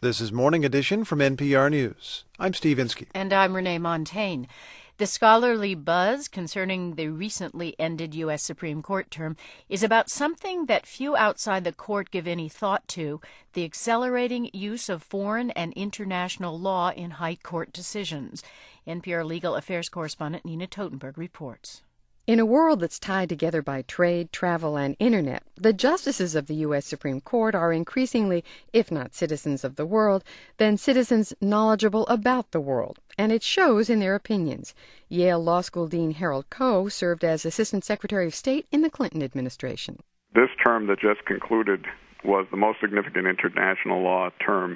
This is Morning Edition from NPR News. I'm Steve Inskeep. And I'm Renee Montaigne. The scholarly buzz concerning the recently ended U.S. Supreme Court term is about something that few outside the court give any thought to, the accelerating use of foreign and international law in high court decisions. NPR legal affairs correspondent Nina Totenberg reports. In a world that's tied together by trade, travel, and internet, the justices of the U.S. Supreme Court are increasingly, if not citizens of the world, then citizens knowledgeable about the world, and it shows in their opinions. Yale Law School Dean Harold Koh served as Assistant Secretary of State in the Clinton administration. This term that just concluded was the most significant international law term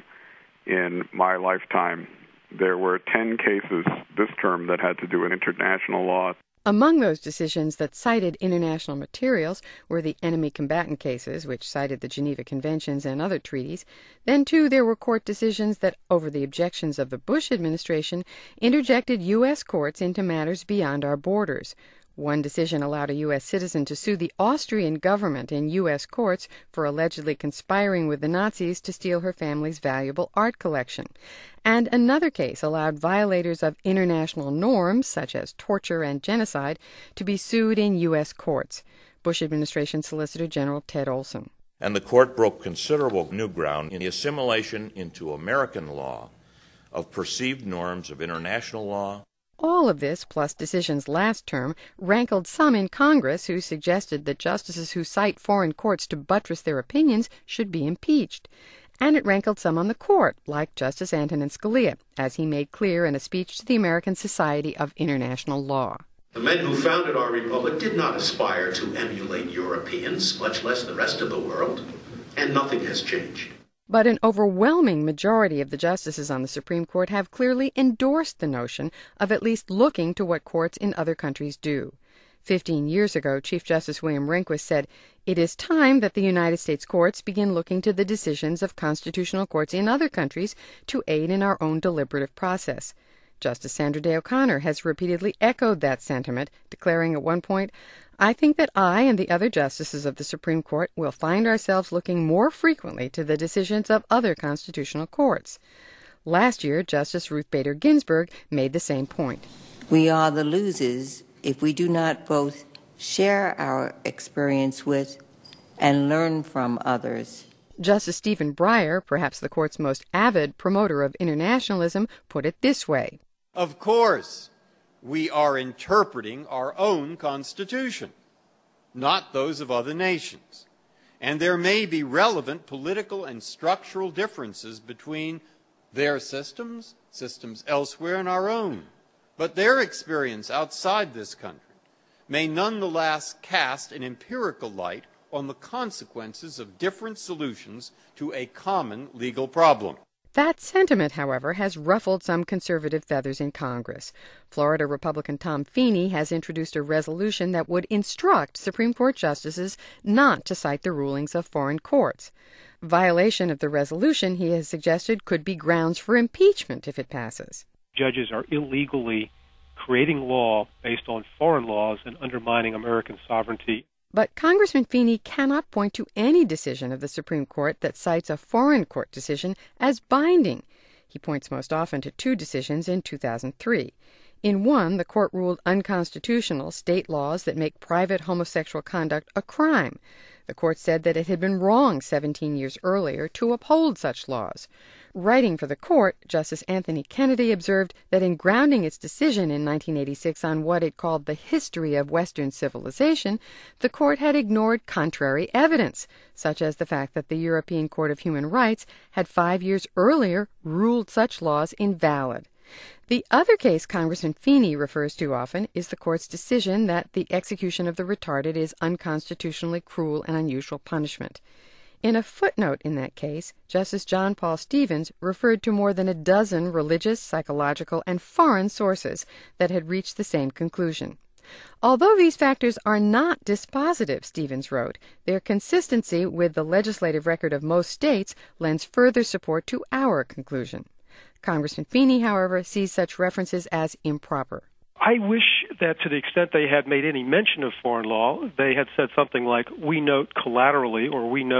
in my lifetime. There were 10 cases this term that had to do with international law. Among those decisions that cited international materials were the enemy combatant cases, which cited the Geneva Conventions and other treaties. Then, too, there were court decisions that, over the objections of the Bush administration, interjected U.S. courts into matters beyond our borders. One decision allowed a U.S. citizen to sue the Austrian government in U.S. courts for allegedly conspiring with the Nazis to steal her family's valuable art collection. And another case allowed violators of international norms, such as torture and genocide, to be sued in U.S. courts. Bush administration Solicitor General Ted Olson. And the court broke considerable new ground in the assimilation into American law of perceived norms of international law. All of this, plus decisions last term, rankled some in Congress who suggested that justices who cite foreign courts to buttress their opinions should be impeached. And it rankled some on the court, like Justice Antonin Scalia, as he made clear in a speech to the American Society of International Law. The men who founded our republic did not aspire to emulate Europeans, much less the rest of the world, and nothing has changed. But an overwhelming majority of the justices on the Supreme Court have clearly endorsed the notion of at least looking to what courts in other countries do. 15 years ago, Chief Justice William Rehnquist said, "It is time that the United States courts begin looking to the decisions of constitutional courts in other countries to aid in our own deliberative process." Justice Sandra Day O'Connor has repeatedly echoed that sentiment, declaring at one point, "I think that I and the other justices of the Supreme Court will find ourselves looking more frequently to the decisions of other constitutional courts." Last year, Justice Ruth Bader Ginsburg made the same point. We are the losers if we do not both share our experience with and learn from others. Justice Stephen Breyer, perhaps the court's most avid promoter of internationalism, put it this way. Of course, we are interpreting our own Constitution, not those of other nations. And there may be relevant political and structural differences between their systems elsewhere and our own. But their experience outside this country may nonetheless cast an empirical light on the consequences of different solutions to a common legal problem. That sentiment, however, has ruffled some conservative feathers in Congress. Florida Republican Tom Feeney has introduced a resolution that would instruct Supreme Court justices not to cite the rulings of foreign courts. Violation of the resolution, he has suggested, could be grounds for impeachment if it passes. Judges are illegally creating law based on foreign laws and undermining American sovereignty. But Congressman Feeney cannot point to any decision of the Supreme Court that cites a foreign court decision as binding. He points most often to two decisions in 2003. In one, the court ruled unconstitutional state laws that make private homosexual conduct a crime. The court said that it had been wrong 17 years earlier to uphold such laws. Writing for the court, Justice Anthony Kennedy observed that in grounding its decision in 1986 on what it called the history of Western civilization, the court had ignored contrary evidence, such as the fact that the European Court of Human Rights had 5 years earlier ruled such laws invalid. The other case Congressman Feeney refers to often is the court's decision that the execution of the retarded is unconstitutionally cruel and unusual punishment. In a footnote in that case, Justice John Paul Stevens referred to more than a dozen religious, psychological, and foreign sources that had reached the same conclusion. Although these factors are not dispositive, Stevens wrote, their consistency with the legislative record of most states lends further support to our conclusion. Congressman Feeney, however, sees such references as improper. I wish that to the extent they had made any mention of foreign law, they had said something like, we note collaterally, or we note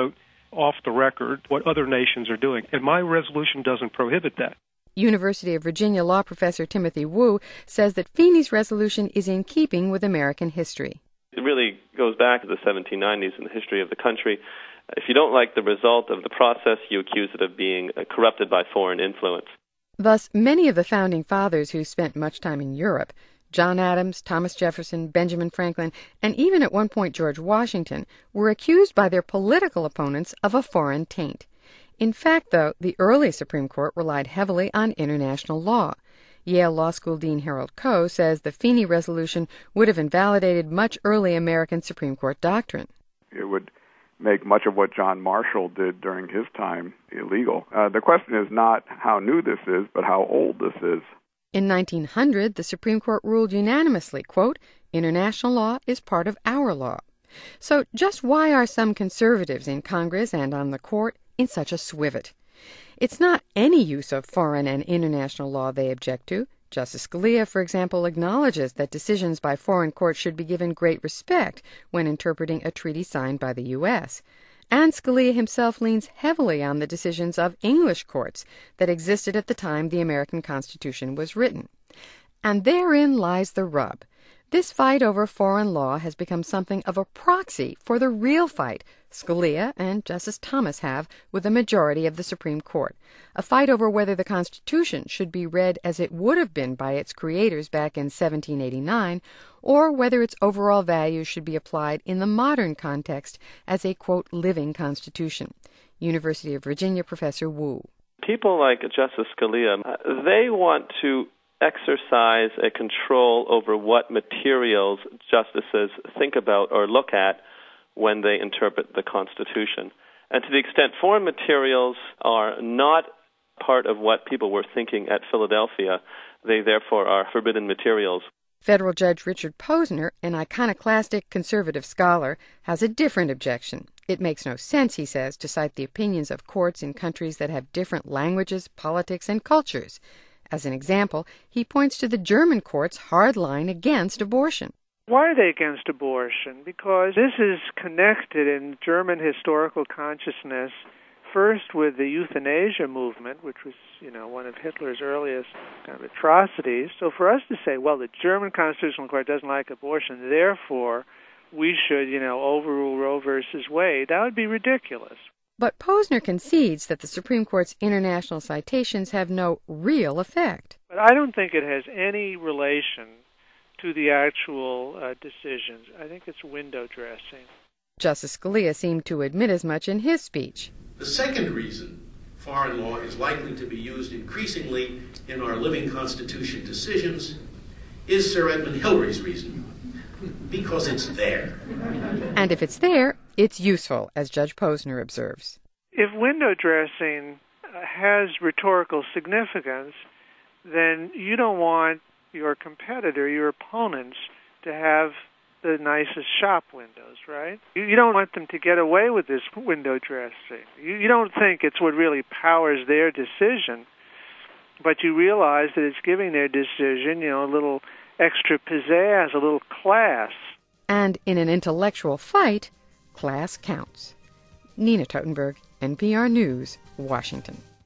off the record what other nations are doing. And my resolution doesn't prohibit that. University of Virginia law professor Timothy Wu says that Feeney's resolution is in keeping with American history. It really goes back to the 1790s in the history of the country. If you don't like the result of the process, you accuse it of being corrupted by foreign influence. Thus, many of the founding fathers who spent much time in Europe, John Adams, Thomas Jefferson, Benjamin Franklin, and even at one point George Washington, were accused by their political opponents of a foreign taint. In fact, though, the early Supreme Court relied heavily on international law. Yale Law School Dean Harold Koh says the Feeney resolution would have invalidated much early American Supreme Court doctrine. It would make much of what John Marshall did during his time illegal. The question is not how new this is, but how old this is. In 1900, the Supreme Court ruled unanimously, quote, "International law is part of our law." So just why are some conservatives in Congress and on the court in such a swivet? It's not any use of foreign and international law they object to. Justice Scalia, for example, acknowledges that decisions by foreign courts should be given great respect when interpreting a treaty signed by the U.S. And Scalia himself leans heavily on the decisions of English courts that existed at the time the American Constitution was written. And therein lies the rub. This fight over foreign law has become something of a proxy for the real fight Scalia and Justice Thomas have with the majority of the Supreme Court, a fight over whether the Constitution should be read as it would have been by its creators back in 1789, or whether its overall values should be applied in the modern context as a, quote, living Constitution. University of Virginia professor Wu. People like Justice Scalia, they want to exercise a control over what materials justices think about or look at when they interpret the Constitution. And to the extent foreign materials are not part of what people were thinking at Philadelphia, they therefore are forbidden materials. Federal Judge Richard Posner, an iconoclastic conservative scholar, has a different objection. It makes no sense, he says, to cite the opinions of courts in countries that have different languages, politics, and cultures. As an example, he points to the German court's hard line against abortion. Why are they against abortion? Because this is connected in German historical consciousness first with the euthanasia movement, which was, one of Hitler's earliest kind of atrocities. So for us to say, well, the German Constitutional Court doesn't like abortion, therefore we should, overrule Roe versus Wade, that would be ridiculous. But Posner concedes that the Supreme Court's international citations have no real effect. But I don't think it has any relation to the actual decisions. I think it's window dressing. Justice Scalia seemed to admit as much in his speech. The second reason foreign law is likely to be used increasingly in our living Constitution decisions is Sir Edmund Hillary's reason. Because it's there. And if it's there, it's useful, as Judge Posner observes. If window dressing has rhetorical significance, then you don't want your competitor, your opponents, to have the nicest shop windows, right? You don't want them to get away with this window dressing. You don't think it's what really powers their decision, but you realize that it's giving their decision, a little extra pizzazz, a little class. And in an intellectual fight, class counts. Nina Totenberg, NPR News, Washington.